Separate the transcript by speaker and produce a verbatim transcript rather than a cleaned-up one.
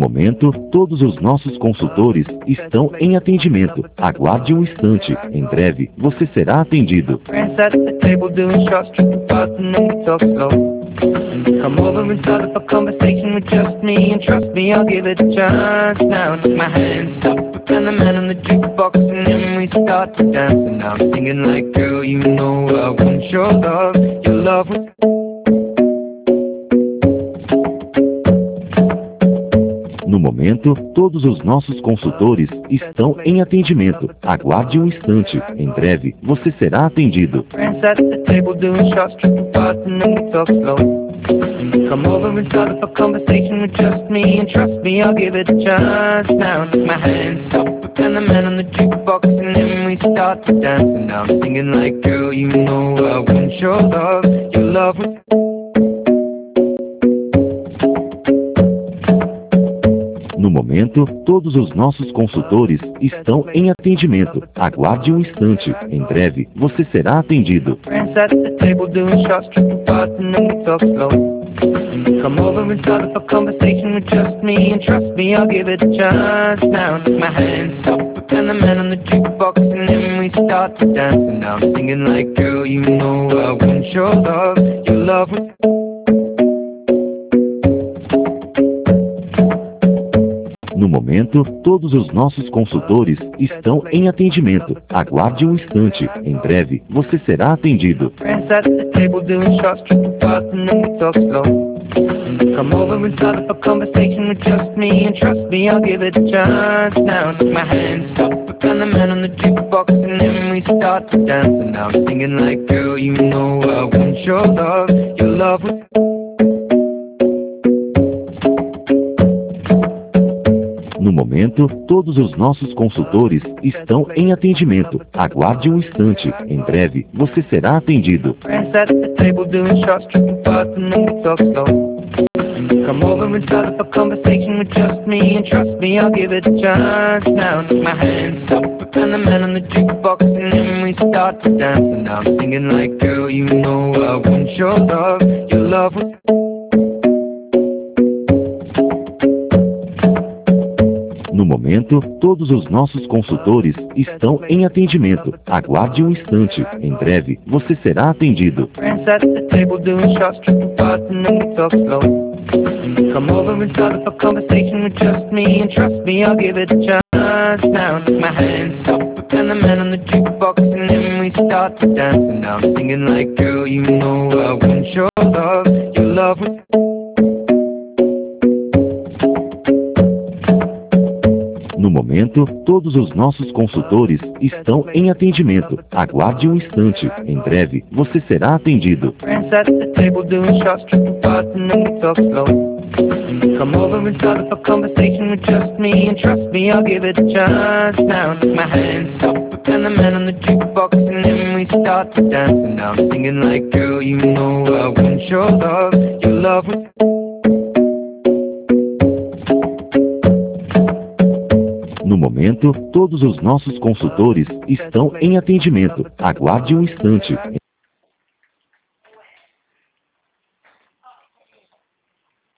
Speaker 1: momento, todos os nossos consultores estão em atendimento. Aguarde um instante. Em breve, você será atendido.
Speaker 2: Friends at the table doing shots, tripping fast and then we talk slow. Come over and start up a conversation with just me, and trust me, I'll give it a chance. Now take my hands up and the man on the jukebox, and then we start to dance. And now I'm singing like, girl, you know I want your love. Your love was...
Speaker 1: No momento, todos os nossos consultores estão em atendimento. Aguarde um instante. Em breve, você será atendido.
Speaker 2: Friends at the table doing shots, tripping fast and then we talk slow. Come over and start up a conversation with just me, and trust me, I'll give it a chance. Now take my hands up and the man on the jukebox, and then we start to dance. And now I'm singing like, girl, you know I want your love. Your love was...
Speaker 1: No momento, todos os nossos consultores estão em atendimento. Aguarde um instante. Em breve, você será atendido.
Speaker 2: Friends at the table doing shots, tripping fast and then we talk slow. Come over and start up a conversation with just me, and trust me, I'll give it a chance. Now take my hands up and the man on the jukebox, and then we start to dance. And now I'm singing like, girl, you know I want your love. Your love was...
Speaker 1: No momento, todos os nossos consultores estão em atendimento. Aguarde um instante. Em breve, você será atendido.
Speaker 2: Friends at the table doing shots, tripping fast and then we talk slow. Come over and start up a conversation with just me, and trust me, I'll give it a chance. Now take my hands up and the man on the jukebox, and then we start to dance. And now I'm singing like, girl, you know I want your love. Your love was...
Speaker 1: No momento, todos os nossos consultores estão em atendimento. Aguarde um instante. Em breve, você será atendido.
Speaker 2: Friends at the table doing shots, tripping fast and then we talk slow. Come over and start up a conversation with just me, and trust me, I'll give it a chance. Now take my hands up and the man on the jukebox, and then we start to dance. And now I'm singing like, girl, you know I want your love. Your love was...
Speaker 1: No momento, todos os nossos consultores estão em atendimento. Aguarde um instante. Em breve, você será atendido.
Speaker 2: Friends at the table doing shots, tripping fast and then we talk slow. Come over and start up a conversation with just me, and trust me, I'll give it a chance. Now take my hands up and the man on the jukebox, and then we start to dance. And now I'm singing like, girl, you know I want your love. Your love was...
Speaker 1: No momento, todos os nossos consultores estão em atendimento. Aguarde um instante. Em breve, você será atendido.
Speaker 2: Friends at the table doing shots, tripping fast and then we talk slow. Come over and start up a conversation with just me, and trust me, I'll give it a chance. Now take my hands up and the man on the jukebox, and then we start to dance. And now I'm singing like, girl, you know I want your love. Your love was...
Speaker 1: No momento, todos os nossos consultores estão em atendimento. Aguarde um instante.